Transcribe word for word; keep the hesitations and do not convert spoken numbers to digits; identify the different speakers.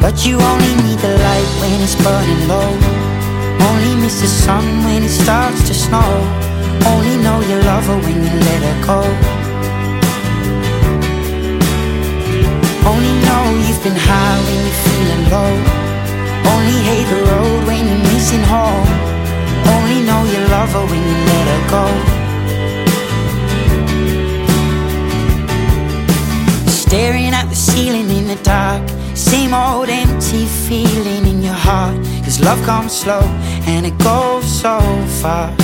Speaker 1: But you only need the light when it's burning low. Only miss the sun when it starts to snow. Only know you love her when you let her go. Only know you've been high when you're feeling low. Only hate the road when you're missing home. Only know you love her when you let her go. Staring at the ceiling in the dark, same old empty feeling in your heart. 'Cause love comes slow and it goes so far.